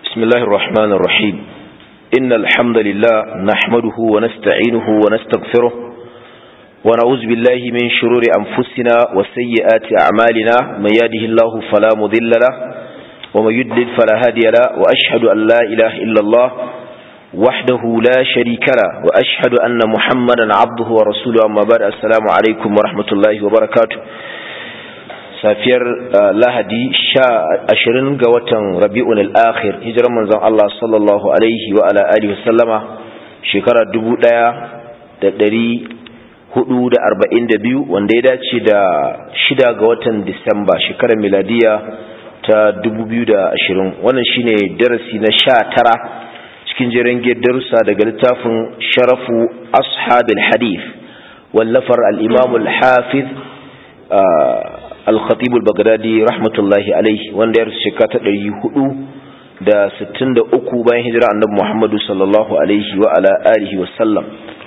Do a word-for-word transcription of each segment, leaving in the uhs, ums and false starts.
بسم الله الرحمن الرحيم إن الحمد لله نحمده ونستعينه ونستغفره ونعوذ بالله من شرور أنفسنا وسيئات أعمالنا من يهده الله فلا مضل له ومن يضلل فلا هادي له وأشهد أن لا إله إلا الله وحده لا شريك له وأشهد أن محمدا عبده ورسوله أما بعد السلام عليكم ورحمة الله وبركاته safiyar lahadi sha ashirin ga watan rabi'un al-akhir hijiran manzon Allah sallallahu alaihi wa ala alihi wasallama shekara dubu ɗaya da ɗari hudu da arba'in da biyu wanda ya dace da shida ga watan disamba shekarar miladiya ta dubu biyu da ashirin wannan shine darasi na sha tara cikin jerin darussa daga littafin sharafu ashabil hadith wallafar al-imam al-hafiz al-khatib al-baghdadi rahmatullahi alayhi wanda ya rusu shekara ta ɗari hudu da sittin da uku bayan hijira annabi Muhammad sallallahu alaihi wa ala alihi wa sallam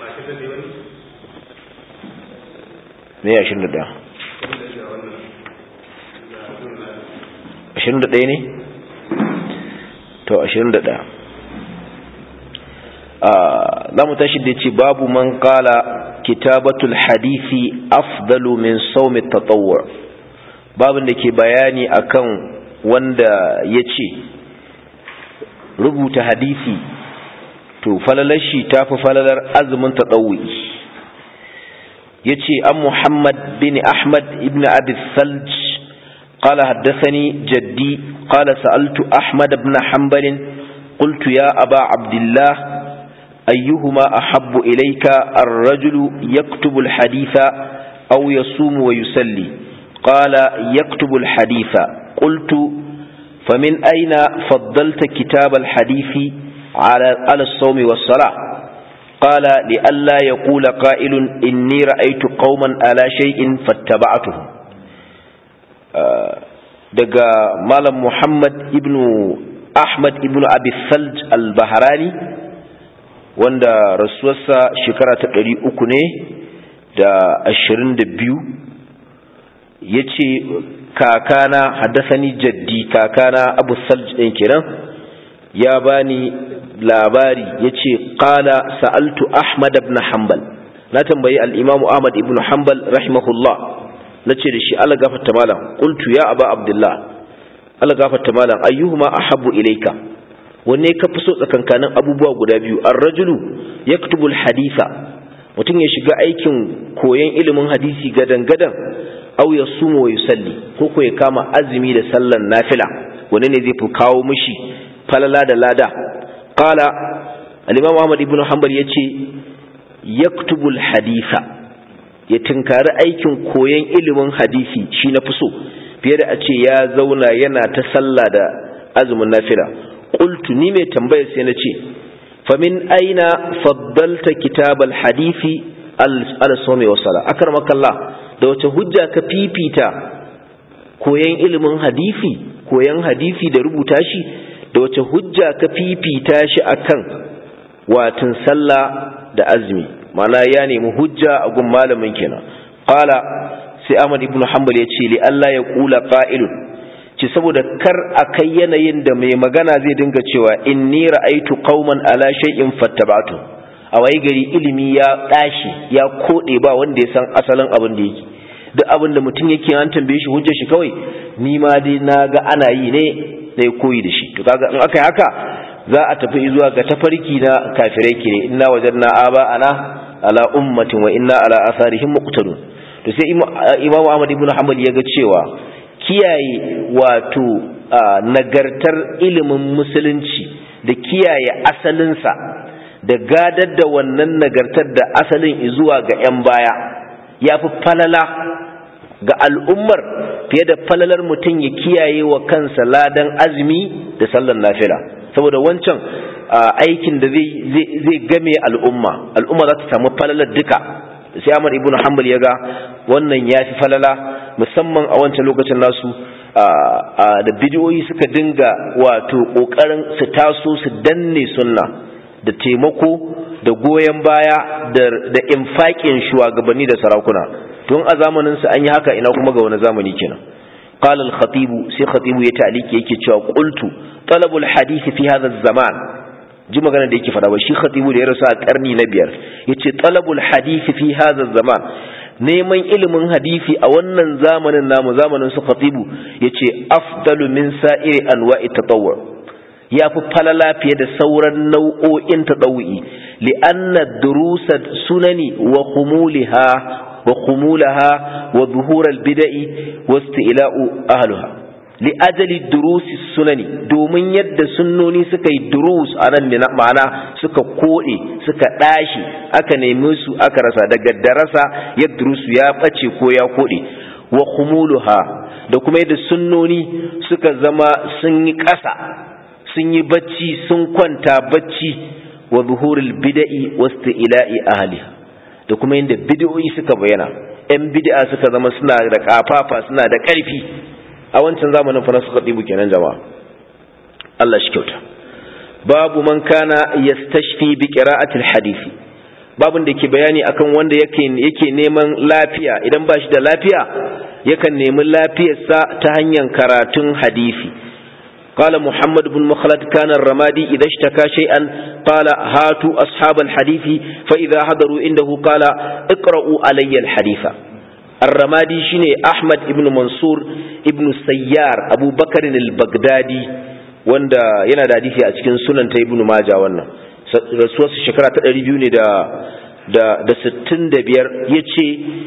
ne ashirin da ɗaya ashirin da ɗaya ne to ashirin da ɗaya za mu tashi da ce babu man qala kitabatul hadisi afdalu min sawmi at-tatawwu' babin da ke bayani akan wanda ya ce rubuta hadisi to falalar shi ta fi falalar azumin taɗawi ya ce an muhammad bin ahmad ibn abi salj qala haddathani jaddi qala sa'altu ahmad ibn hanbal qultu ya aba abdullah ayyuhuma ahabbu ilayka ar-rajulu yaktubu al-haditha aw yasumu wa yusalli قال يكتب الحديث قلت فمن أين فضلت كتاب الحديث على على الصوم والصلاة قال لئلا يقول قائل إني رأيت قوما على شيء فاتبعتهم دقى مالم محمد ابن أحمد ابن أبي الثلج البهراني واندا رسوسا شكرة تقري أكني دا أشرين دبيو ya ce kakana haddasani jaddi kakana abu salj ɗin kenan ya bani labari ya ce ƙala sa'altu ahmad ibn hanbal na tambayi al'imamu ahmad ibn hanbal rahimahullah na ce da shi ala gafarta malam ƙultu ya aba abdullah ala gafarta malam ayyuhuma ahabbu ilaika wanne ka fi so tsakankanin abubuwa guda biyu ar-rajulu yaktubul haditha mutum ya shiga aikin koyon ilimin hadisi gadan-gadan aw yasumu wa yusalli ko ko ya kama azumi da sallan nafila wanne ne zai fi kawo mishi falala da lada qala al-imam Ahmad ibn Hanbal yace yaktubul haditha ya tinkari aikin koyon ilimin hadisi shi na fi so fiye da a ce ya zauna yana ta sallah da azumin nafila qultu ni mai tambaya sai na ce famin aina faddalta kitabal hadisi al-sawmi wa sala akramakallah da wace hujja ka fifita koyan ilimin hadisi koyan hadisi da rubuta shi da wace hujja ka fifita shi akan watin sallah da azumi mana ya nemi hujja a gun malamin kenan qala sai Ahmad ibn Hanbal ya ce li Allah ya kula qa'ilun ci saboda kar akai yanayin da mai magana zai dinga cewa inni ra'aytu qauman ala shay'in fattaba'tu a waye gari ilimi ya dashi ya kode ba wanda ya san asalin abin da yake duk abin da mutum yake an tambaye shi hujjar shi kawai ni ma dai naga ana yi ne da ya koyi da shi to kaga in aka yi haka za a tafi zuwa ga tafarki na kafirai kire inna wajadna aba ana ala ummatin wa inna ala atharihim muqtadun to sai imamu Ahmad ibn Hanbal ya ga cewa kiyaye wato nagartar ilimin musulunci da kiyaye asalinsa da gadar da wannan nagartar da asalin zuwa ga 'yan baya ya fi falala ga al'ummar fiye da falalar mutum ya kiyaye wa kansa ladan azumi da sallar nafila saboda wancan aikin da zai game al'umma al'umma za ta samu falalar duka sai Ahmad ibn Hanbal ya ga wannan ya fi falala musamman a wancan lokacin nasu da bidiyoyi suka dinga wato kokarin su taso su danne sunna da taimako da goyon baya da infaƙin shugabanni da sarakuna tun a zamanin su an yi haka ina kuma ga wani zamani kenan qala al-khatib sai khatibu ya ta'liki yake cewa qultu talabul hadith fi hadha az-zaman ji magana da yake fada ba shi khatibu da ya rasu a karni na biyar yace talabul hadith fi hadha az-zaman neman ilimin hadisi a wannan zamanin namu zamanin su khatibu yace afdalu min sa'iri anwa'i tatawwu ya fi falala fiye da sauran nau'o'in tatawwi li anna durusa sunani wa khumuliha wa khumulaha wa zuhur al-bid'i wa istila'u ahliha li ajali durusi sunani domin yadda sunnoni suka yi durus anan ne ma'ana suka kode suka dashi aka neme su aka rasa daga darasa ya durusu ya bace ko ya kode wa khumuluha da kuma yadda sunnoni suka zama sun yi kasa sun yi bacci sun kwanta bacci wa zuhurul bid'i wastila'i ahliha da kuma yadda bid'o'i suka bayyana yan bid'a suka zama suna da kafafa suna da karfi a wancan zamanin fa suka dibu kenan jama'a Allah shi kyauta babu man kana yastashfi bi qira'ati alhadisi babun da ke bayani akan wanda yake yake neman lafiya idan ba shi da lafiya yakan nemi lafiyarsa ta hanyar karatun hadisi قال محمد بن مخلد كان الرمادي إذا اشتكى شيئا قال هاتوا أصحاب الحديث فإذا حضروا عنده قال اقرأوا علي الحديث الرمادي شيني أحمد ابن منصور ابن السيار أبو بكر البغدادي wanda yana da hadisi a cikin sunan ta ibnu majah wannan rasuwarsa shekara ta ɗari biyu ne da da da sittin da biyar yace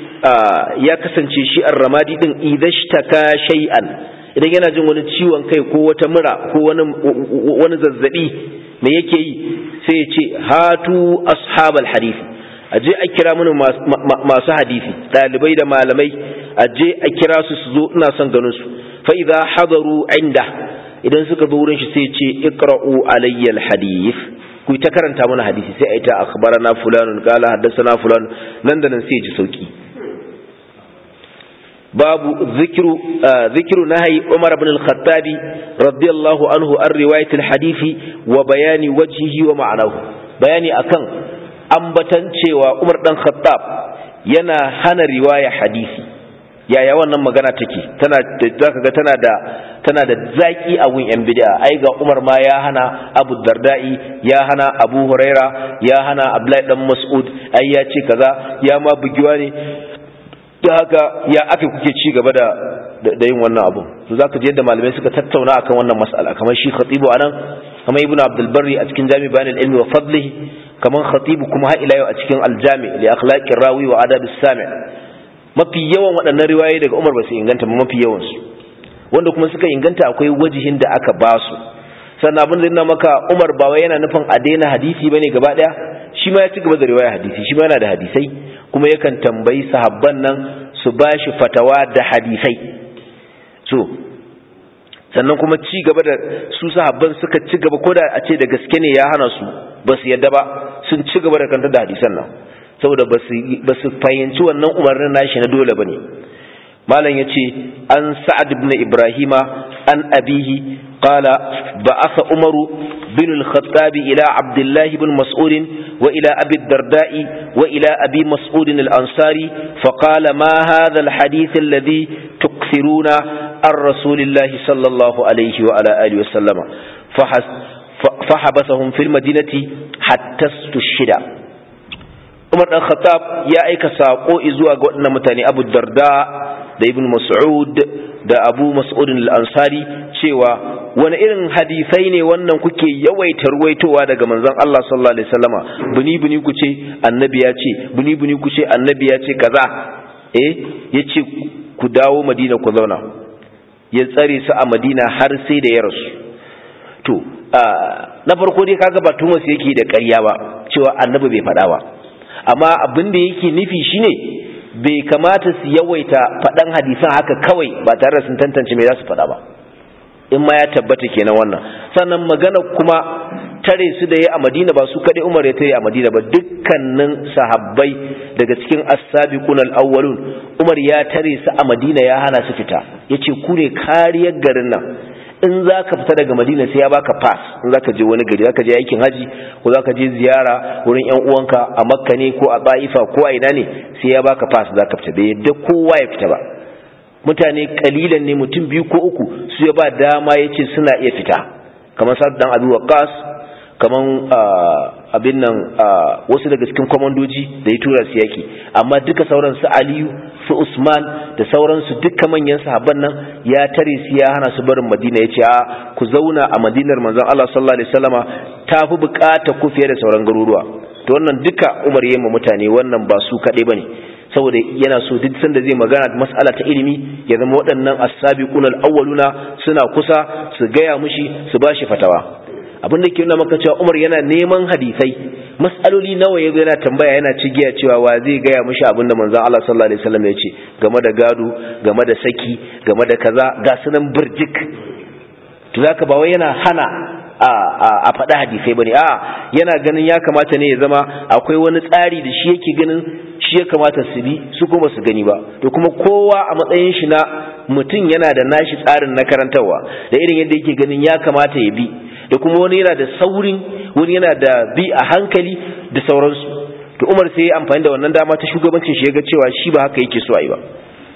ya kasance shi ar-ramadi din idashtaka shay'an idan yana jin wani ciwon kai ko wata mura ko wani wani zazzabi me yake yi sai ya ce hatu ashabal hadith aje a kira mun masu hadisi dalibai da malamai aje a kira su su zo ina son ganin su fa idza hadaru inda idan suka zo wurin shi sai ya ce iqra'u alayya alhadith ku ta karanta mana hadisi sai ai ta akhbarana fulanun qala haddathana fulan nan da nan sai ji sauki babu zikru zikru nahyi Umar ibn al-Khattab radiyallahu anhu an riwayat al-hadith wa bayani wajhihi wa ma'nahu bayani akan ambatan cewa Umar dan Khattab yana hana riwaya hadisi yaya wannan magana take tana zaka ga tana da tana da zaki a gun yan bid'a ai ga Umar ma ya hana Abu Darda'i ya hana Abu Huraira ya hana Abdullahi dan Mas'ud ai ya ce kaza ya ma bugiwa ne da haka ya aka kuke ci gaba da da yin wannan abu to zaka ji yadda malamai suka tattauna akan wannan mas'ala kamar shi khatibu anan kamar Ibn Abdul Barri a cikin Jami' Bayan al-Ilmi wa Fadlihi kamar khatibu kuma har ila yau a cikin al-Jami' li akhlaqir rawi wa adab as-sami' mafi yawan waɗannan riwayoyi daga Umar ba su inganta ba mafi yawan su wanda kuma suka inganta akwai wajihin da aka ba su sannan abin da yana maka Umar ba wai yana nufin a daina hadisi bane gaba daya shi ma ya ci gaba da riwaya hadisi shi ma yana da hadisai kuma yakan tambayi sahabban nan su bashi fatawa da hadisai so sannan kuma ci gaba da su sahabban suka ci gaba koda a ce da gaske ne ya hana su ba su yadda ba sun ci gaba da kanta da hadisan nan saboda ba su fahimci wannan umarnin nashi na dole bane malam yace an sa'ad ibn ibrahima an abihi qala ba'atha umaru bin al-khattab ila abdullah ibn mas'ud wa ila abi ad-darda'i wa ila abi mas'ud al-ansari fa qala ma hadha al-hadith alladhi tukthiruna ar rasulillah sallallahu alayhi wa ala alihi wa sallama fa habasahum fil madinati hatta tushida Umar dan Khattab ya aika sako zuwa ga waɗannan mutane Abu Darda da Ibn Mas'ud da Abu Mas'ud al-Ansari cewa wani irin hadisai ne wannan kuke yawaita ruwaitowa daga manzon Allah sallallahu alaihi wasallama buni buni ku ce annabi ya ce buni buni ku ce annabi ya ce kaza eh yace ku dawo Madina ku zauna ya tsare su a Madina har sai da ya rasu to na farko dai kaga ba Tumas yake da ƙarya ba cewa annabi bai faɗa ba amma abin da yake nufi shine bai kamata su yawaita faɗan hadisan haka kawai ba tare da sun tantance me za su faɗa ba in ma ya tabbata kenan wannan sannan magana kuma tare su da ya a Madina ba su kaɗai Umar ya tare a Madina ba dukkanin sahabbai daga cikin as-sabiqun al-awwalun Umar ya tare su a Madina ya hana su fita yace ku ne kariyar garin nan in za ka fita daga Madina sai ya baka pass in za ka je wani gari za ka je aikin haji ko za ka je ziyara wurin yan uwanka a Makka ne ko a Baifa ko a ina ne sai ya baka pass za ka fita bai yadda kowa ya fita ba mutane kalilan ne mutum biyu ko uku su ya ba dama yace suna iya fita kamar Sa'd dan Abi Waqqas kaman abin nan wasu daga cikin komandoji da ya tura su yaki amma duka sauran su Aliyu su Usman da sauransu duka manyan sahabban nan ya tare su ya hana su barin Madina yace a ku zauna a Madinar manzon Allah sallallahu alaihi wasallama tafi bukata ku fiye da sauran garuruwa to wannan duka Umar yayin mutane wannan ba su kadai bane saboda yana so duk sanda zai magana da mas'ala ta ilimi ya zama waɗannan as-sabiquna al-awwaluna suna kusa su gaya mushi su bashi fatawa abin da ke nuna maka cewa Umar yana neman hadisai mas'aloli nawa yazo yana tambaya yana cigiya cewa wa zai gaya mushi abin da manzon Allah sallallahu alaihi wasallam ya ce game da gado game da saki game da kaza ga sunan burjik to zaka ba wai yana hana a a faɗa hadisai bane a yana ganin ya kamata ne ya zama akwai wani tsari da shi yake ganin shi ya kamata su bi su kuma su gani ba to kuma kowa a matsayin shi na mutum yana da nashi tsarin na karantarwa da irin yadda yake ganin ya kamata ya bi da kuma wani yana da saurin wani yana da bi a hankali da sauransu to Umar sai ya amfani da wannan dama ta shugabancin shi ya ga cewa shi ba haka yake so a yi ba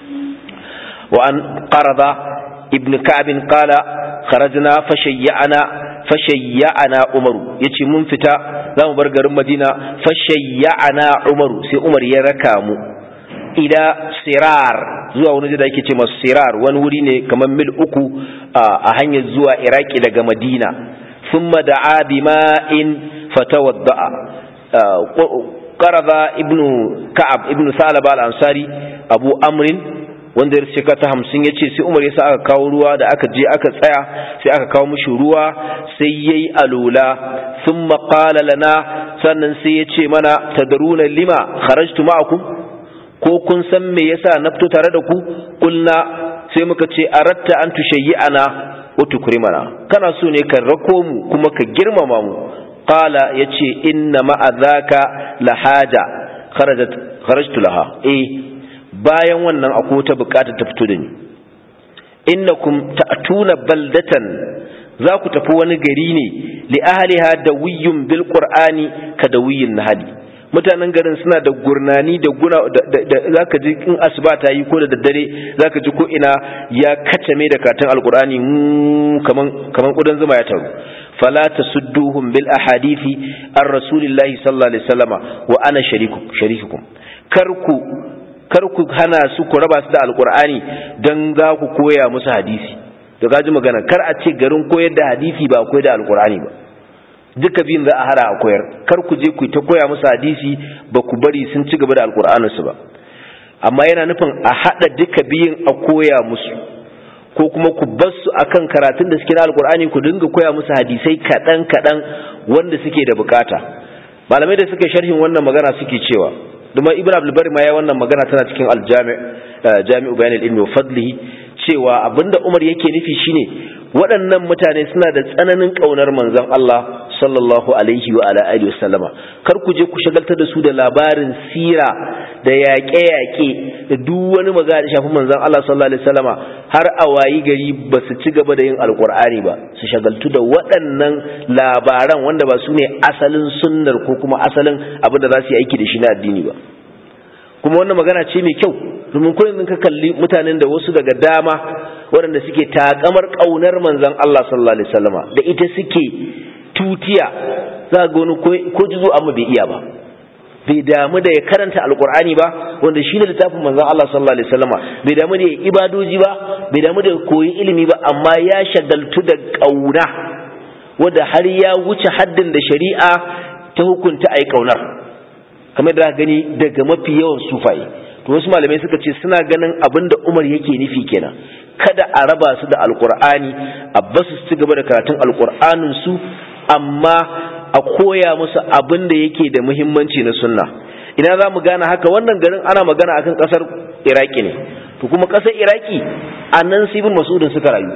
wa an qarada ibn ka'b qala kharajna fashayya'na fashayya'na Umar yace mun fita zamu bar garin Madina fashayya'na Umar sai Umar ya raka mu ila Sirar zuwa wani da yake ce masa Sirar wani wuri ne kamar mil uku a hanyar zuwa Iraki daga Madina thumma da'a bima'in fatawadda'a qarada ibnu Ka'ab ibnu Salaba al-Ansari Abu Amrin wanda ya shekara ta hamsin ya ce sai Umar ya sa aka kawo ruwa da aka je aka tsaya sai aka kawo mishi ruwa sai yayi alula thumma qala lana sannan sai ya ce mana tadruna lima kharajtu ma'akum ko kun san me yasa na fito tare da ku kulna sai muka ce aratta an tushayyi'ana wa tukrimana kana so ne ka rako mu kuma ka girmama mu qala yace inna ma'adhaka la haja kharajat kharajtu laha eh bayan wannan akwai ta bukata ta fito da ni innakum ta'tuna baldatan za ku tafi wani gari ne li ahliha dawiyyun bil qur'ani ka dawiyyin nahli mutanen garin suna da gurnani da guna da zaka ji in asuba ta yi ko da daddare zaka ji ko ina ya katame da katin alqur'ani kaman kaman kudan zuma ya taru fala tasudduhum bil ahadithi ar rasulillahi sallallahu alaihi wasallama wa ana shariku sharikukum karku kar ku hana su ku raba su da alkur'ani dan za ku koya musu hadisi to gaji magana kar a ce garin koyar da hadisi ba koyar da alkur'ani ba duka biyun za a hara a koyar kar ku je ku ta koya musu hadisi ba ku bari sun ci gaba da alkur'anin su ba amma yana nufin a hada duka biyun a koya musu ko kuma ku bar su akan karatun da suke na alkur'ani ku dinga koya musu hadisai kadan kadan wanda suke da bukata malamai da suke sharhin wannan magana suke cewa duma ibn abdul bari ma ya wannan magana tana cikin aljami jami'u bayan al-ilmi wa fadlihi cewa abinda Umar yake nufi shine waɗannan mutane suna da tsananin kaunar manzon Allah sallallahu alaihi wa ala alihi wasallama kar ku je ku shagaltar da su da labarin sira da yaƙe-yaƙe da duk wani magana da shafi manzon Allah sallallahu alaihi wasallama har a wayi gari ba su ci gaba da yin alqur'ani ba su shagaltu da waɗannan labaran wanda ba su ne asalin sunnar ko kuma asalin abin da za su yi aiki da shi na addini ba kuma wannan magana ce mai kyau domin kullum ka kalli mutanen da wasu daga dama waɗanda suke takamar ƙaunar manzon Allah sallallahu alaihi wasallama da ita suke tutiya za ga wani ko jizo amma bai iya ba bai damu da ya karanta alkur'ani ba wanda shi ne littafin manzon Allah sallallahu alaihi wasallama bai damu da ya ibadoji ba bai damu da koyi ilimi ba amma ya shagaltu da kauna wanda har ya wuce haddin da shari'a ta hukunta ai kaunar kamar da gani daga mafi yawan sufaye to wasu malamai suka ce suna ganin abinda Umar yake nufi kenan kada a raba su da alkur'ani a basu su ci gaba da karatun alkur'anin su amma a koya musu abin da yake da muhimmanci na sunna ina za mu gane haka wannan garin ana magana akan kasar Iraki ne to kuma kasar Iraki a nan Ibn Mas'ud suka rayu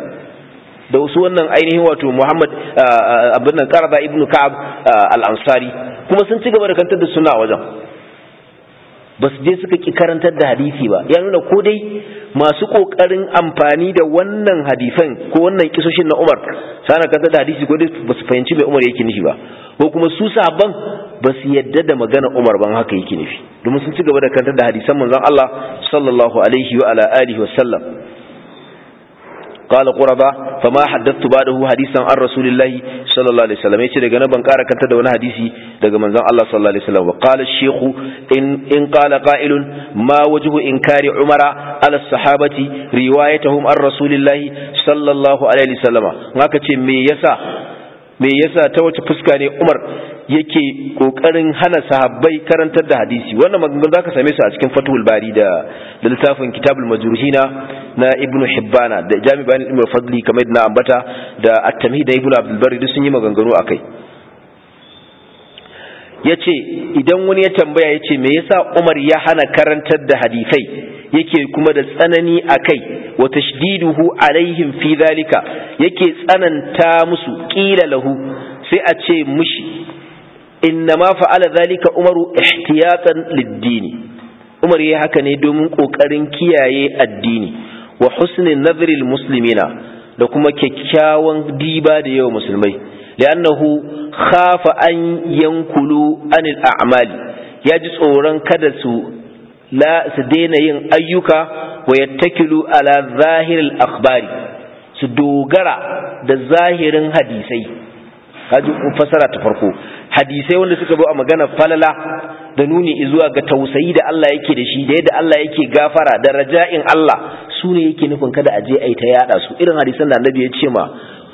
da wasu wannan ainihin wato Muhammad abin nan Qarada ibn Ka'ab al-Ansari kuma sun ci gaba da karantar da sunna a wajen ba su je suka ki karantar da hadisi ba ya nuna ko dai masu kokarin amfani da wannan hadisan ko wannan kisoshin na Umar sana kanta da hadisi ko ba su fahimci mai Umar yake nufi ba ko kuma su sahabban ba su yadda da magana Umar ban haka yake nufi domin sun ci gaba da kanta da hadisan manzon Allah sallallahu alaihi wa ala alihi wa sallam قال قربا فما حدثت بعده حديثا عن رسول الله صلى الله عليه وسلم yace daga nan ban ƙara kanta da wani hadisi daga manzon Allah sallallahu alaihi wasallam wa qala ash-shaykh in in qala qa'ilun ma wajhu inkari umara ala sahabati riwayatuhum an rasulillah sallallahu alaihi wasallam haka ce me yasa me yasa ta wace fuska ne Umar yake kokarin hana sahabbai karantar da hadisi wannan maganganun zaka same su a cikin Fathul Bari da da littafin Kitabul Majruhina na Ibn Hibbana da Jami' Bayan Ibn Fadli kamar na ambata da At-Tamhid da Ibn Abdul Barri duk sun yi maganganu akai yace idan wani ya tambaya yace me yasa Umar ya hana karantar da hadisai yake kuma da tsanani akai wa tashdiduhu alaihim fi zalika yake tsananta musu qila lahu sai a ce mushi inna ma fa'ala zalika Umaru ihtiyatan lid-dini Umar yayi haka ne domin kokarin kiyaye addini wa husnin nazril muslimina da kuma kyakkyawan diba da yawa musulmai li'annahu khafa an yankulu anil a'mali yaji tsoron kada su la su daina yin ayyuka wa yattakilu ala zahiril akhbari su dogara da zahirin hadisai kaji fasara ta farko hadisai wanda suka zo a magana falala da nuni zuwa ga tausayi da Allah yake da shi da yadda Allah yake gafara da raja'in Allah su ne yake nufin kada a je a yi ta yada su irin hadisan da Annabi ya ce ma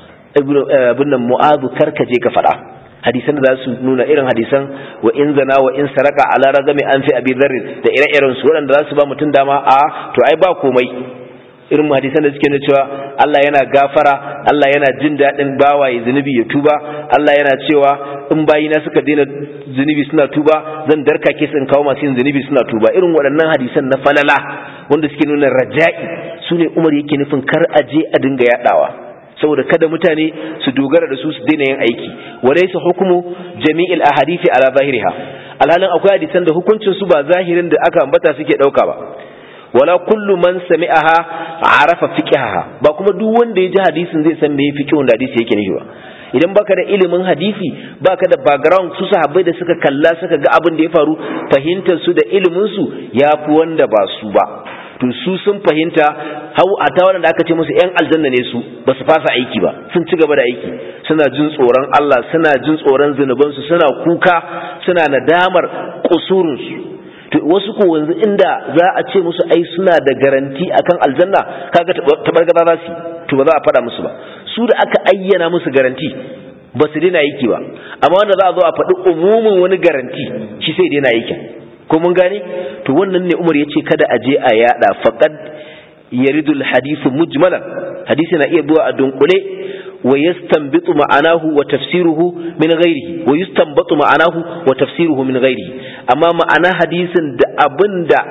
ibn Mu'adh karkaje ka fada hadisan da za su nuna irin hadisan wa in zana wa in saraka ala ragami an fi abi dharr da ire-iren su wanda za su ba mutun dama a to ai ba komai irin hadisan da suke nuna cewa Allah yana gafara Allah yana jin dadin bawaye zunubi ya tuba Allah yana cewa in bayina suka daina zunubi suna tuba zan darkake su in kawo masu yin zunubi suna tuba irin waɗannan hadisan na falala wanda suke nuna raja'i sune Umar yake nufin kar a je a dinga yadawa saboda kada mutane su dogara da su su daina yin aiki walaysa hukmu jami'il ahadithi ala zahiriha alhalin akwai hadisan da hukuncin su ba zahirin da aka ambata suke dauka ba wala kullu man sami'aha arafa fiqhaha ba kuma duk wanda ya ji hadisin zai san me fiqhun da hadisi yake nufi ba idan baka da ilimin hadisi baka da background su sahabbai da suka kalla suka ga abin da ya faru fahimtar su da ilimin su yafi wanda ba su ba to su sun fahimta hau a ta wanda aka ce musu yan aljanna ne su ba su fasa aiki ba sun ci gaba da aiki suna jin tsoron Allah suna jin tsoron zunuban su suna kuka suna nadamar kusurun su to wasu ko wanzu inda za a ce musu ai suna da garanti akan aljanna kaga tabargaza za su to ba za a fada musu ba su da aka ayyana musu garanti ba su dena aiki ba amma wanda za a zo a faɗi umumin wani garanti shi sai dena aiki ko mun gane to wannan ne Umar yace kada a je a yada faqad yaridul hadithu mujmalan hadisi na iya zuwa a dunkule wa yastanbitu ma'anahu wa tafsiruhu min ghairihi wa yastanbatu ma'anahu wa tafsiruhu min ghairihi amma ma'ana hadisin da abinda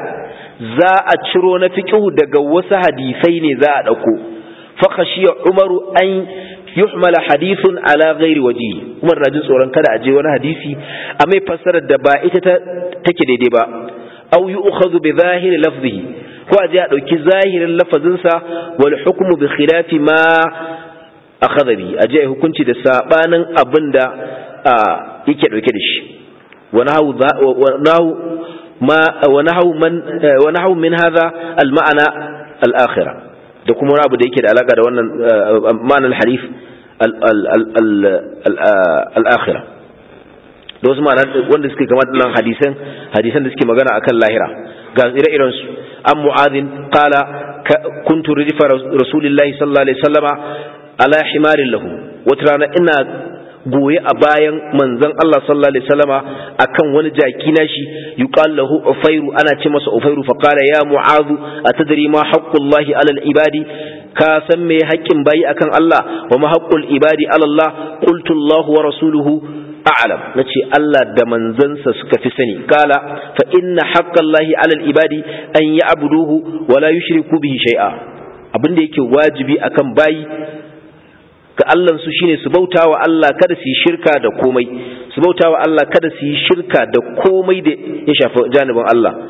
za a ciro na fiqhu daga wasu hadisai ne za a dauko fa khashiya Umaru an yuhmala hadithun ala ghairi waji Umar rajin tsoron kada a je wani hadisi a mai fassarar da ba ita take daidai ba aw yu'khadhu bi zahiri lafzihi ko a je a dauki zahirin lafazinsa wal hukmu bi khilafi ma akhadha bi a je hukunci da sabanin abinda yake dauke da shi wa nahu ma wa nahu man wa nahu min hadha al ma'ana al akhirah da kuma wani abu da yake da alaka da wannan ma'anar hadith al-akhirah da wasu ma'ana wanda suke kama da hadisan hadisan da suke magana akan lahira ga ire-iren su an mu'adhin qala kuntu rifa rasulillahi sallallahu alaihi wasallama ala himarin lahu wata rana ina goye a bayan manzon Allah sallallahu alaihi wasallama akan wani jaki nashi yuqal lahu ufairu ana ce masa ufairu fa qala ya mu'adh atadri ma haqqullahi ala al-ibadi ka san me haƙƙin bayi akan Allah wa ma haqqul ibadi ala Allah qultu Allah wa rasuluhu a'lam nace Allah da manzansa suka fi sani kala fa inna haqqallahi ala al-ibadi an ya'buduhu wa la yushriku bihi shay'a abinda yake wajibi akan bayi ga Allah su shine su bautawa Allah kada su yi shirka da komai su bautawa Allah kada su yi shirka da komai da ya shafi janibin Allah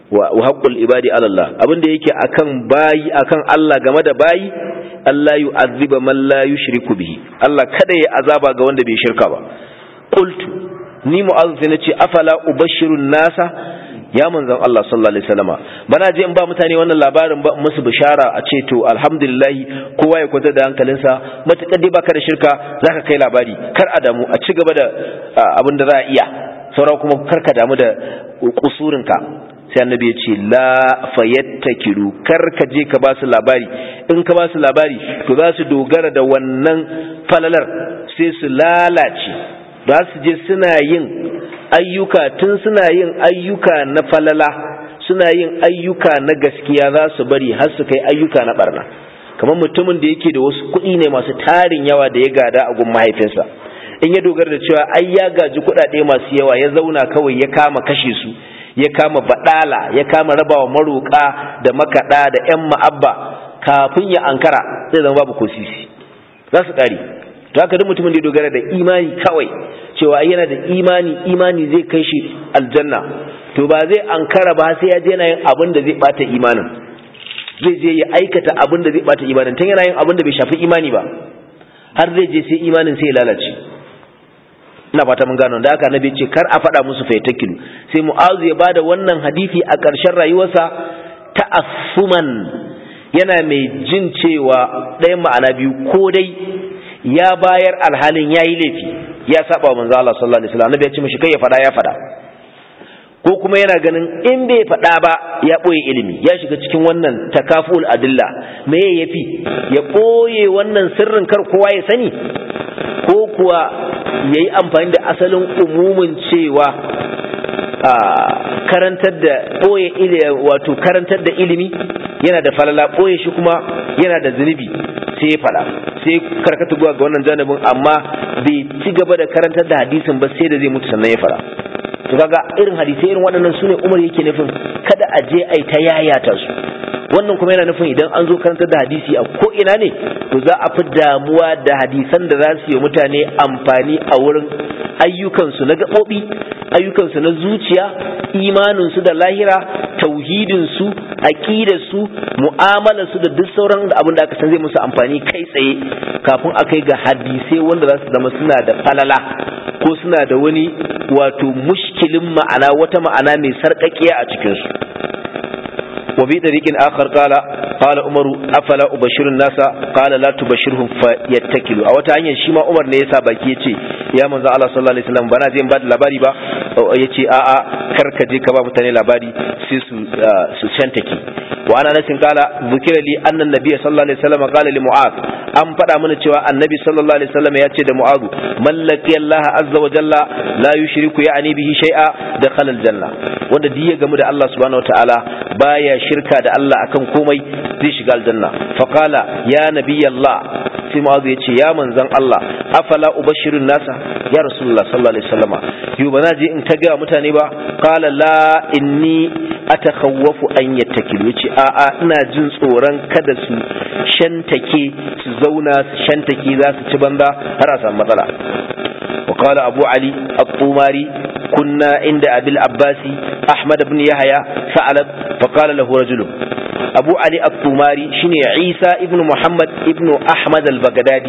wa haqqul ibadi ala Allah abinda yake akan bayi akan Allah game da bayi Allah yu'azziba man la yushriku bihi Allah kada ya azaba ga wanda bai shirka ba qultu ni mu'azz sai nace afala ubashirun nasa ya manzon Allah sallallahu alaihi wasallama bana je in ba mutane wannan labarin ba musu bishara a ce to alhamdulillah kowa ya kwanta da hankalinsa matakar dai baka da shirka zaka kai labari kar a damu a ci gaba da abin da za a iya saura kuma kar ka damu da kusurinka sai annabi ya ce la fayattakilu kar ka je ka ba su labari in ka ba su labari to za su dogara da wannan falalar sai su lalace za su je suna yin ayyuka tun suna yin ayyuka na falala suna yin ayyuka na gaskiya za su bari har su kai ayyuka na barna kamar mutumin da yake da wasu kuɗi ne masu tarin yawa da ya gada a gun mahaifinsa in ya dogara da cewa ai ya gaji kuɗaɗe masu yawa ya zauna kawai ya kama kashe su ya kama badala ya kama rabawa maroƙa da makaɗa da ƴan ma'abba kafin ya ankara zai zama babu ko sisi za su ƙare to haka duk mutumin da ya dogara da imani kawai cewa yana da imani imani zai kai shi aljanna to ba zai ankara ba sai ya je yana yin abin da zai bata imanin zai je ya aikata abin da zai bata imanin tun yana yin abin da bai shafi imani ba har zai je sai imanin sai ya lalace ina fata mun gano da haka annabi ce kar a faɗa musu faitakilu sai mu'azu ya bada wannan hadisi a ƙarshen rayuwarsa ta'assuman yana mai jin cewa ɗayan ma'ana biyu ko dai ya bayar alhalin yayi laifi ya saba manzo Allah sallallahu alaihi wasallam annabi ya ce mishi kai ya fada ya fada ko kuma yana ganin in bai fada ba ya boye ilimi ya shiga cikin wannan takaful adilla me yafi ya boye wannan sirrin kar kowa ya sani ko kuwa yayi amfani da asalin umumin cewa a karantar da boye ilimi wato karantar da ilimi yana da falala boye shi kuma yana da zunubi sai ya fada sai karkata zuwa ga wannan janibin amma bai ci gaba da karantar da hadisin ba sai da zai mutu sannan ya fara to kaga irin hadisai irin waɗannan sune Umar yake nufin kada a je ai ta yayata su wannan kuma yana nufin idan an zo karantar da hadisi a ko ina ne to za a fi damuwa da hadisan da za su yi mutane amfani a wurin ayyukansu na gaɓoɓi ayyukansu na zuciya imaninsu da lahira tauhidinsu aqidarsu mu'amalarsu da duk sauran abin da aka san zai musu amfani kai tsaye kafin a kai ga hadisai wanda za su zama suna da falala ko suna da wani wato mushkilin ma'ana wata ma'ana mai sarƙaƙiya a cikinsu وفي طريق آخر قال قال عمر أفلا أبشر الناس قال لا تبشرهم فيتكلوا أو تعني شيما عمر نيسا باكي يتي يا من الله صلى الله عليه وسلم بنا زين بعد لباري با يتي آآ كرك جي كبا متاني لباري سيسو شنتكي وأنا نسين قال ذكر لي أن النبي صلى الله عليه وسلم قال لمعاذ أم فدا من cewa النبي صلى الله عليه وسلم يأتي da معاذ من لقي الله عز وجل لا يشرك يعني به شيئا دخل الجنة wanda diya game da Allah subhanahu wataala baya shirka da Allah akan komai zai shiga aljanna faqala ya nabiyallah sai mu'adh yace ya manzon Allah afala ubashirun nasa ya rasulullah sallallahu alaihi wasallama yau bana je in ta ga mutane ba qala la inni atakhawwafu an yattakilu yace a a ina jin tsoron kada su shantake su zauna su shantake za su ci banza har a samu matsala وقال أبو علي الطوماري كنا عند أبي العباس أحمد بن يحيى ثعلب فقال له رجل أبو علي الطوماري شنو عيسى ابن محمد ابن أحمد البغدادي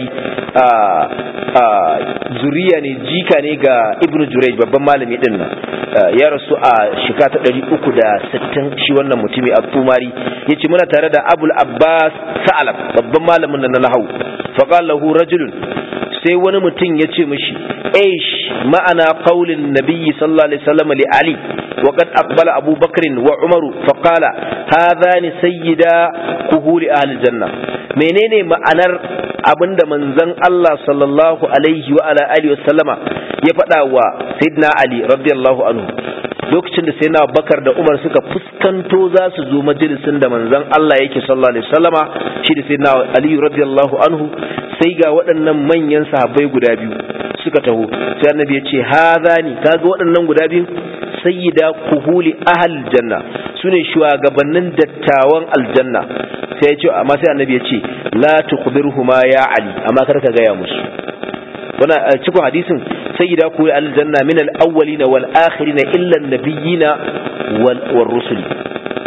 zuriya ne jika ne ga ibnu jurayj babban malami din nan ya rasu a shekara ta ɗari uku da sittin shi wannan mutumi at-tumari yace muna tare da abul abbas sa'alab babban malamin nan na nahwu fa qala lahu rajulun sai wani mutum ya ce mishi aish ma'ana qaulin nabiyyi sallallahu alaihi wasallam li ali wa qad aqbala abu bakr wa umar fa qala hadhani sayyida kuhuli ahli janna menene ma'anar abinda manzon Allah sallallahu alaihi wa ala alihi wasallama ya faɗa wa sayyidina ali radiyallahu anhu lokacin da sayyidina Abubakar da Umar suka fuskanto za su zo majalisin da manzon Allah yake sallallahu alaihi wasallama shi da sayyidina Ali radiyallahu anhu sai ga waɗannan manyan sahabbai guda biyu suka taho sai annabi ya ce hadani kaga waɗannan guda biyu sayyida kuhuli ahal janna sune shugabannin dattawan aljanna sai ya ce amma sai annabi ya ce la tukhbirhuma ya ali amma kar ka gaya musu wannan cikin hadisin sayyida kuhuli aljanna min al-awwalina wal akhirina illa an-nabiyina wal rusuli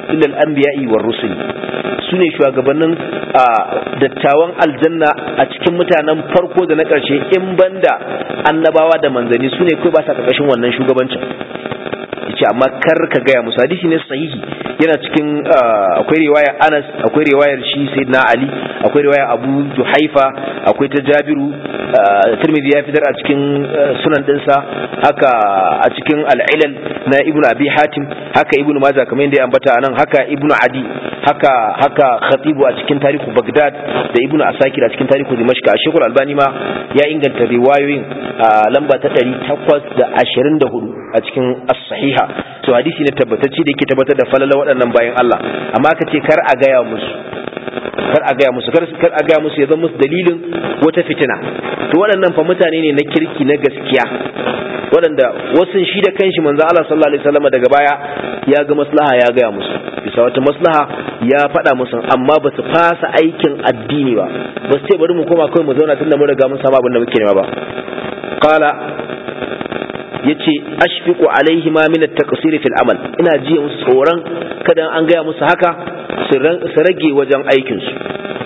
ilal anbiya'i war rusuli sune shugabannin dattawan aljanna a cikin mutanen farko da na ƙarshe in banda annabawa da manzanni sune kai ba sa karkashin wannan shugabancin yace amma kar ka gaya musu hadisi ne sahihi yana cikin akwai riwaya Anas akwai riwayar shi Sayyidina Ali akwai riwaya Abu Juhaifa akwai ta Jabiru Tirmidhi ya fitar a cikin sunan dinsa haka a cikin al-Ilal na Ibn Abi Hatim haka Ibn Majah kamar yadda ya ambata anan haka Ibn Adi haka haka Khatibu a cikin tarihu Baghdad da Ibn Asakir a cikin tarihu Dimashq Sheikh Al-Albani ma ya inganta riwayoyin lamba ta ɗari takwas da ashirin da hudu a cikin as-sahiha to hadisi ne tabbatacce da yake tabbatar da falala waɗannan bayan Allah amma ka ce kar a gaya musu kar a gaya musu kar a gaya musu ya zama musu dalilin wata fitina to waɗannan fa mutane ne na kirki na gaskiya waɗanda wasu shi da kanshi manzo Allah sallallahu alaihi wasallam daga baya ya ga maslaha ya gaya musu bisa wata maslaha ya faɗa musu amma ba su fasa aikin addini ba ba su ce bari mu koma kai mu zauna tunda mun riga mun samu abin da muke nema ba qala yace ashfiqu alaihi ma min at-taqsir fil amal ina ji musu tsoron kada an gaya musu haka su rage wajen aikin su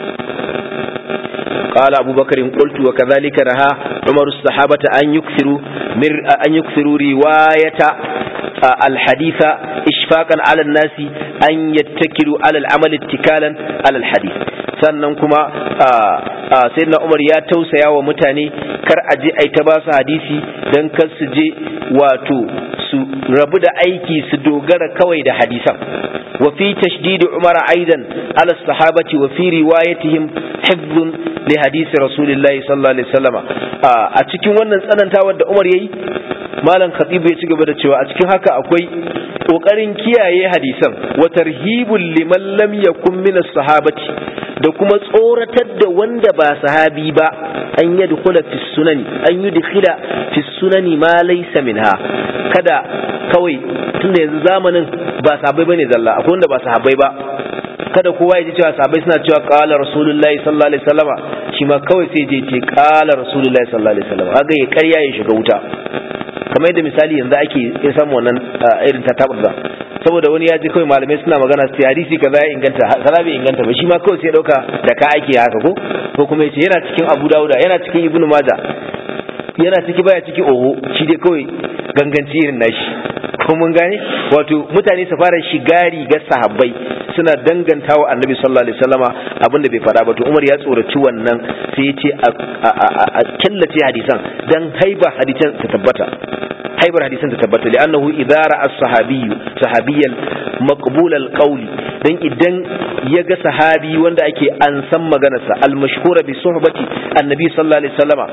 qala abubakar qultu wa kadhalika raha umar as-sahabata an yukthiru mir an yukthiru riwayata al-haditha ishfaqan ala an-nasi an yattakilu ala al-amal ittikalan ala al-hadith sannan kuma sayyidina Umar ya tausaya wa mutane kar a je ai ta ba su hadisi dan kar su je wato su rabu da aiki su dogara kawai da hadisan wa fi tashdid Umar aidan ala sahabati wa fi riwayatihim hifdhun li hadisi rasulillahi sallallahu alaihi wasallam a cikin wannan tsanantawar da Umar yayi malam khatibu ya ci gaba da cewa a cikin haka akwai kokarin kiyaye hadisan wa tarhibul liman lam yakun min as-sahabati da kuma tsoratar da wanda ba sahabi ba an yadkhula fi sunani an yudkhila fi sunani ma laysa minha kada kawai tunda yanzu zamanin ba sahabbai bane zalla akwai wanda ba sahabbai ba kada kowa ya ji cewa sahabbai suna cewa qala rasulullahi sallallahu alaihi wasallama shi ma kawai sai je ce qala rasulullahi sallallahu alaihi wasallama kaga ya karya ya shiga wuta kamar yadda misali yanzu ake ya samu wannan irin ta tabbata saboda wani ya ji kawai malamai suna magana su hadisi kaza ya inganta kaza bai inganta ba shi ma kawai sai dauka da ka ake haka ko ko kuma yace yana cikin Abu Dawud yana cikin Ibn Majah yana ciki baya ciki oho shi dai kawai ganganci irin nashi ko mun gane wato mutane su fara shiga rigar sahabbai suna dangantawa Annabi sallallahu alaihi wasallama abinda bai fada ba to Umar ya tsoraci wannan sai ya ce a kallace hadisan dan haiba hadisan ta tabbata haibar hadisan ta tabbata li'annahu idara as-sahabiyyu sahabiyyan maqbul al-qawl dan idan yaga sahabi wanda ake an san maganarsa al-mashhura bi suhbati annabi sallallahu alaihi wasallama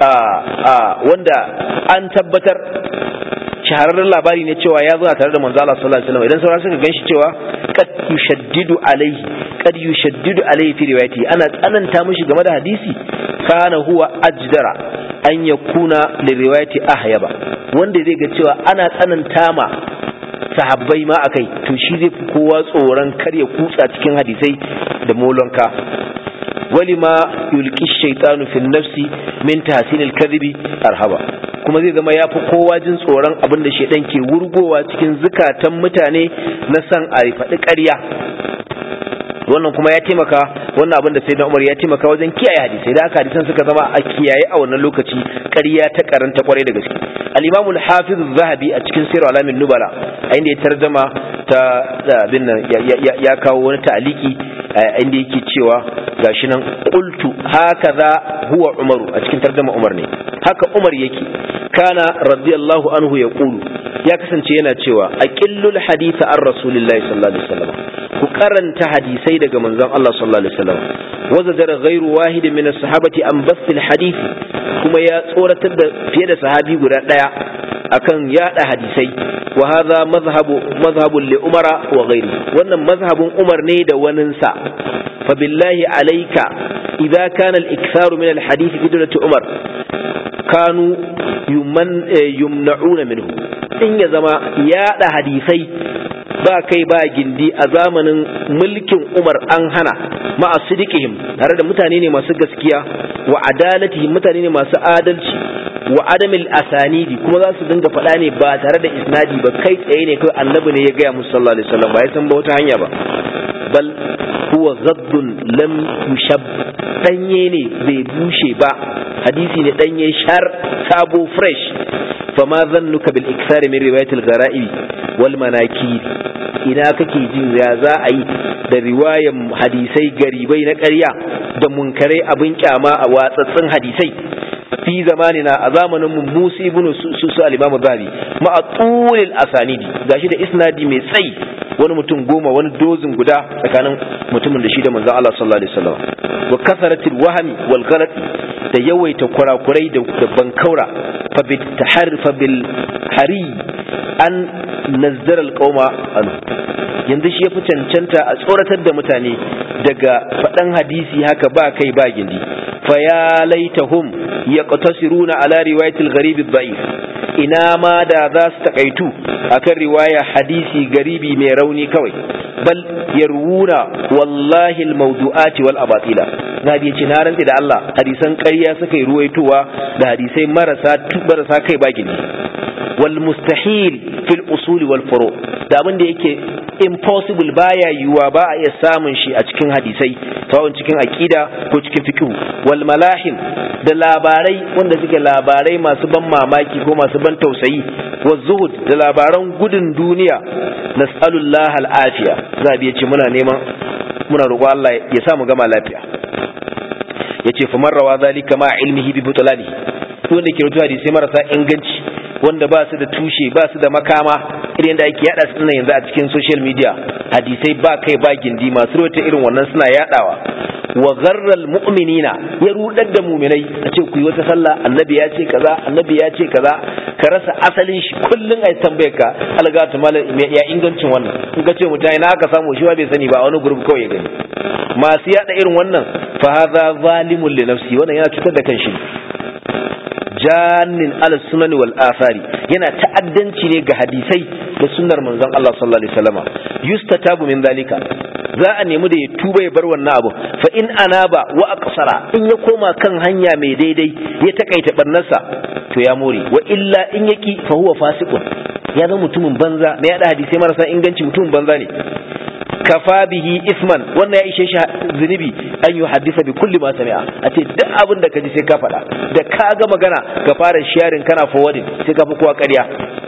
wanda an tabbatar shahararren labari ne cewa ya zo tare da manzo Allah sallallahu alaihi wasallam idan sauran suka ganshi cewa kad yushaddidu alaihi kad yushaddidu alaihi fi riwayati ana tsananta mishi game da hadisi kana huwa ajdara an yakuna li riwayati ahyaba wanda zai ga cewa ana tsananta ma sahabbai ma akai to shi zai fi kowa tsoron kar ya kutsa cikin hadisai da molonka walima yulqi shaytanu fi nafsi min tahsin al-kadhibi arhaba kuma zai zama yafi kowa jin tsoron abin da shedan ke wurgowa cikin zukatan mutane na san a faɗi ƙarya wannan kuma ya taimaka wannan abin da sayyidina Umar ya taimaka wajen kiyaye hadisi da aka hadisan suka zama a kiyaye a wannan lokaci ƙarya ta karanta kwarai da gaske al-Imam al-Hafiz az-Zahabi a cikin Sirr Alamin Nubala a inda ya tarjuma ta abin nan ya kawo wani ta'aliki inda yake cewa gashi nan qultu hakaza huwa Umaru a cikin tarjuma Umar ne haka Umar yake kana radiyallahu anhu yaqulu ya kasance yana cewa aqillul haditha ar rasulillahi sallallahu alaihi wasallam ku karanta hadisai daga manzon Allah sallallahu alaihi wasallam wazadara ghairu wahid min as-sahabati an basil hadisi kuma ya tsoratar da fiye da sahabi guda daya akan yada hadisai wa hadha mazhabu mazhabun li umara wa ghairi wannan mazhabun Umar ne da waninsa fa billahi alayka idza kana al-iktharu min al-hadith bidrati Umar kanu yumna'una minhu in ya zama yada hadisai ba kai ba gindi a zamanin mulkin Umar an hana ma'a sidiqihim tare da mutane ne masu gaskiya wa adalatihim mutane ne masu adalci wa adamil asanidi kuma za su dinga faɗa ne ba tare da isnadi ba kai tsaye ne kai annabi ne ya gaya musu sallallahu alaihi wasallam ba ya san ba wata hanya ba bal huwa ghaddun lam yushab danye ne bai bushe ba hadisi ne danye shar sabo fresh fama zannuka bil iksari min riwayatil gharaib wal manakir ina kake jin ya za a yi da riwayan hadisai garibai na ƙarya da munkarai abin kyama a watsatsin hadisai fi zamanina a zamanin mu Musa ibn Susu al-Imam Zahabi ma atulil asanidi gashi da isnadi mai tsayi wani mutum goma wani dozin guda tsakanin mutumin da shi da manzon Allah sallallahu alaihi wasallam wa kasaratil wahmi wal ghalat da yawaita kurakurai da bankaura fa bit taharfa bil hari an nazzara al-qauma an yanzu shi yafi cancanta a tsoratar da mutane daga faɗan hadisi haka ba kai ba gindi fa ya laitahum yaqtasiruna ala riwayatil gharib ad-da'if ina ma da za su takaitu akan riwaya hadisi garibi mai rauni kawai bal yarwuna wallahi al-mawdu'ati wal abatila nabi ya ce na rantsi da Allah hadisan ƙarya suka yi ruwaitowa da hadisai marasa marasa kai ba gindi wal mustahil fil usul wal furu da abin da yake impossible baya yiwuwa ba a iya samun shi a cikin hadisai tawon cikin aqida ko cikin fiqh wal malahim da labarai wanda suke labarai masu ban mamaki ko masu ban tausayi wa zuhud da labaran gudun duniya nas'alullah al-afiya zabi yace muna neman muna roƙo Allah ya sa mu gama lafiya yace fa marrawa zalika ma ilmihi bi butlani wanda ke rubuta hadisi marasa inganci wanda ba su da tushe ba su da makama irin da ake yada su nan yanzu a cikin social media hadisai ba kai ba gindi masu rubuta irin wannan suna yadawa wa gharral mu'minina ya rudar da mu'minai a ce ku yi wata sallah annabi ya ce kaza annabi ya ce kaza ka rasa asalin shi kullun ai tambaye ka algatu malam ya ingancin wannan in ka ce mutane na aka samu shi ba bai sani ba a wani group kawai ya gani masu yada irin wannan fa hadha zalimun li nafsi wannan yana cutar da kanshi jannin ala sunani wal athari yana ta'addanci ne ga hadisai da sunnar manzon Allah sallallahu alaihi wasallam yustatabu min zalika za a nemi da ya tuba ya bar wannan abu fa in anaba wa aqsara in ya koma kan hanya mai daidai ya takaita barnarsa to ya more wa illa in yaki fa huwa fasiqun ya zama mutumin banza ne ya da hadisai marasa inganci mutumin banza ne kafa bihi isman wannan ya ishe shi zunubi an yi hadisa bi kulli ma sami'a a ce duk abin da ka ji sai ka faɗa da ka ga magana ka fara sharing kana forwarding sai ka fi kowa ƙarya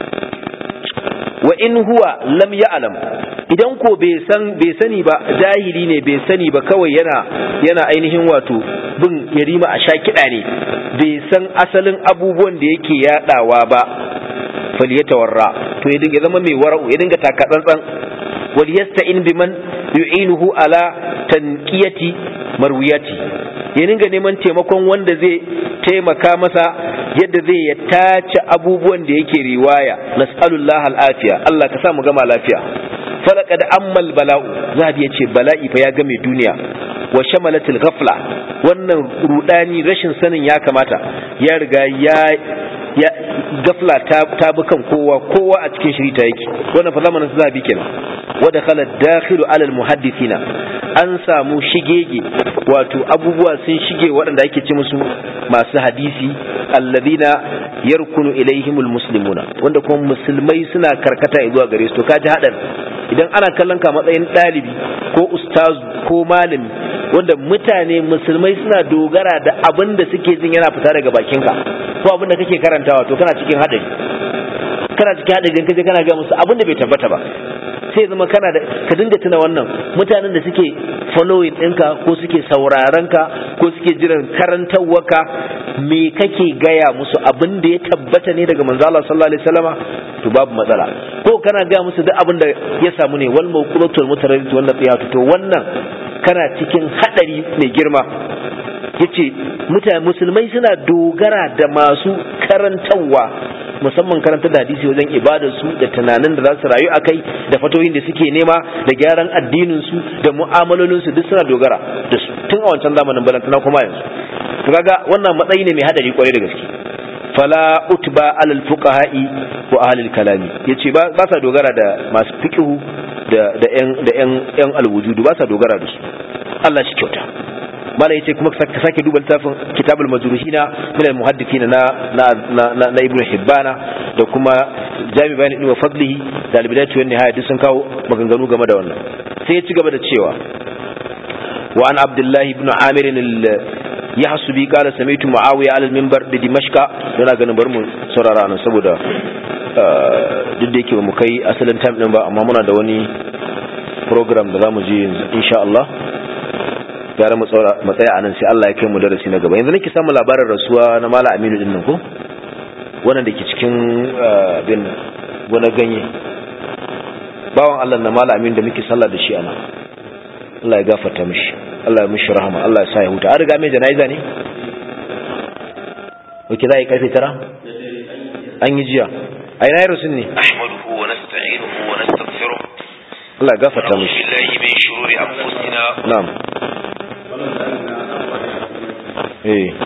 wa in huwa lam ya'lam idan ko bai san bai sani ba jahili ne bai sani ba kawai yana yana ainihin wato bin yarima a sha kiɗa ne bai san asalin abubuwan da yake yadawa ba falyatawarra to ya dinga zama mai wara'u ya dinga taka tsantsan wal yasta'in biman yu'inuhu ala tanqiyati marwiyati ya dinga neman taimakon wanda zai taimaka masa yadda zai ya tace abubuwan da yake riwaya nas'alullahi al'afiya Allah ka sa mu gama lafiya falaqad ammal bala'u zabi yace bala'i fa ya game duniya wa shamalatil ghafla wannan rudani rashin sanin ya kamata ya riga ya ya gafla ta ta bi kan kowa kowa a cikin shirita yake wannan fa zamanin zabi kenan wa dakhala dakhilu ala almuhaddithina an samu shigege wato abubuwa sun shige waɗanda ake ce musu masu hadisi alladina yarkunu ilaihimul muslimuna wanda kuma musulmai suna karkata zuwa gare su to kaji hadan idan ana kallon ka matsayin dalibi ko ustazu ko malami wanda mutane musulmai suna dogara da abin da suke jin yana fita daga bakinka ko abin da kake karantawa to kana cikin hadari kana cikin hadari kaje kana ga musu abin da bai tabbata ba sai zama kana da ka dinga tuna wannan mutanen da suke following ɗinka ko suke sauraron ka ko suke jiran karantawarka me kake gaya musu abin da ya tabbata ne daga manzo Allah sallallahu alaihi wasallama to babu matsala ko kana gaya musu duk abin da ya samu ne wal mawqulatul mutaraddid wal nafiyatu to wannan kana cikin hadari mai girma yace mutane musulmai suna dogara da masu karantawa musamman karanta da hadisi wajen ibadarsu da tunanin da za su rayu a kai da fatoyin da suke nema da gyaran addininsu da mu'amalolinsu duk suna dogara da su tun a wancan zamanin balantana kuma yanzu to kaga wannan matsayi ne mai hadari kwarai da gaske fala utba alal fuqaha'i wa ahlil kalami yace ba ba sa dogara da masu fiqhu da da yan da yan yan alwujudu ba sa dogara da su Allah shi kyauta malai yace kuma ka sake duba littafin kitabul majruhina min al muhaddithina na na na, na ibnu hibbana da kuma jami bayani ibn fadlihi da al bidayatu wan nihaya duk sun kawo maganganu game da wannan sai ya ci gaba da cewa wa an abdullahi ibn amir al yahsubi qala sami'tu muawiya ala al minbar bi dimashqa yana ganin bar mu saurara nan saboda duk da yake ba mu kai asalin time din ba amma muna da wani program da zamu je yanzu insha Allah gara mu tsaya a nan sai Allah ya kai mu darasi na gaba yanzu nake samu labarin rasuwa na Malam Aminu din nan ko wannan dake cikin bin gona ganye bawan Allah na Malam Aminu da muke sallah da shi ana Allah ya gafarta mishi Allah ya mishi rahama Allah ya sa ya huta an riga mai janaiza ne oke za a yi karfe tara an yi jiya a ina yaro sun ne ahmaduhu wa nasta'inuhu wa nastaghfiruh Allah ya gafarta mishi billahi min shururi anfusina na'am eh